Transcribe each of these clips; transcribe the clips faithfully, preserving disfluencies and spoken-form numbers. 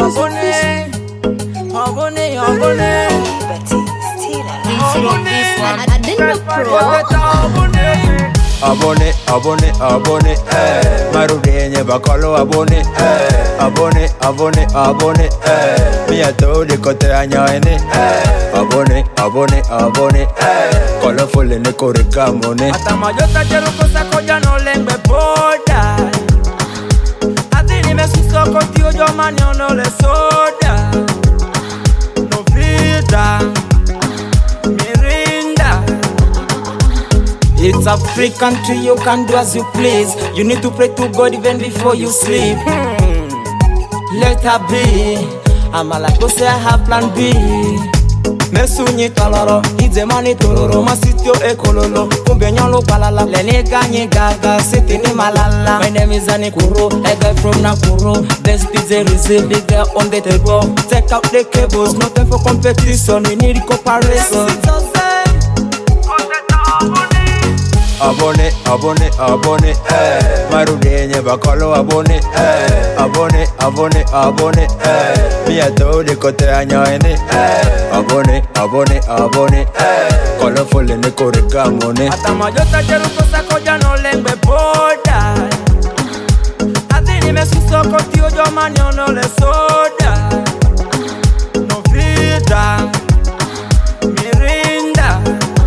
abone, abone, abone. I didn't pro. Abone, abone, abone, eh. Marudenye bakolo abone, eh. Abone, abone, abone, eh. Mi atode kote anyaene, eh. Abone, abone, abone, eh. Colorful ne koreka mone. Atamayota jero kosa koja no lengbe boda. Atini me suso koti ojo mani ono le soda. No vida, mirinda. It's a free country, you can do as you please. You need to pray to God even before you sleep. Hmm. Let her be. I'm a like say I have plan B. Mesunyi taloro, ize mani tororo, masitio ekololo, kumbe nyalo balala, lene ganye gaga, siti ni malala. My name is Anikuro, a guy from Nakuru. Best D J receive the girl on the table. Take out the cables, no time for competition, we need comparison. Abone, abone, abone, eh. Marudenye bakolo abone, eh. Abone, abone, abone, eh. Mi atode kote anyaene, eh. Abone, abone, abone, eh. Colorful ne koreka mone. Atamayota jero kosa koja no lengbe boda. Atini me suso koti ojo mani ono le soda. No vida, mirinda.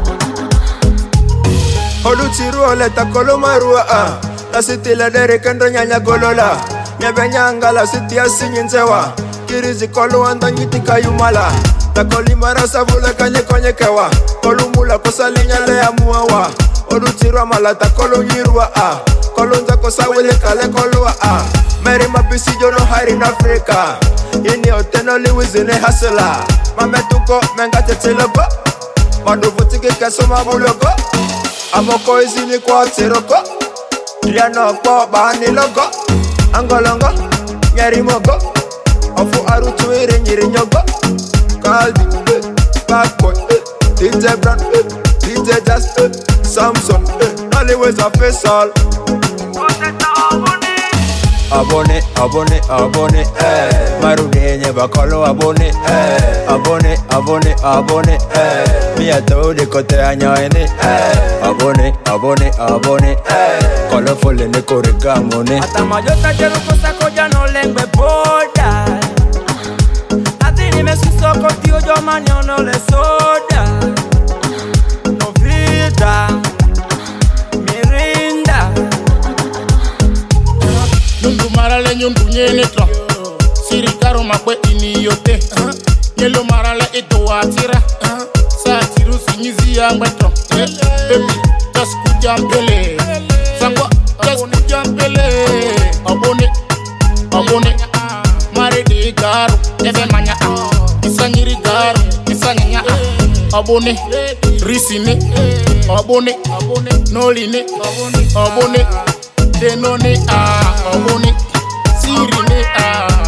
Oluchiru oleta kolo marua ah. La city la dere kendo nyanya golola. Nyebenyanga la city asinyinzewa. Kirizi kolo anda nyitika yumala. La kolimara savula kanye konye kewa. Kolumula kosalinya le amuawa. Oluchiru amala ta kolo nyirua ah. Kolonza kosawele kale kolua ah. Mary mapisi jono hari in Africa. Ini oteno liwizine hasela. Mametuko menga tetelego. Manduvutike keso mabulogo. Amoko izini kwa tiroko. Liano kwa bani logo. Angolongo, nyari mogo. Ofu arutu iri nyiri nyogo. Kaldi, eh, bad boy, eh. D J Brand, eh. D J Jazz, eh. Samson, eh. Always a face all. Abone, abone, abone, eh. Marudenye bakolo abone, eh. Abone, abone, abone, eh. Mi atode kote anyaene, eh. Abone, abone, abone, eh. Colorful ne koreka mone. Atamayota jero kosa koja no lengbe boda. Atini me suso koti ojo mani ono le soda. No vida, mirinda. Nundu marale nyundu nyene tro. Sirikaro makwe ini yote. Nyelo marale ito atira. Sa tiru sinyizi ya ngwetro. Baby, just kujampele. Sangwa, just kujampele. Abone, abone. Mare de garu, ebe manya. Isanyiri garu, isanyanya. Abone, risine. Abone, noline. Abone. Denone ah, abone, sirine ah.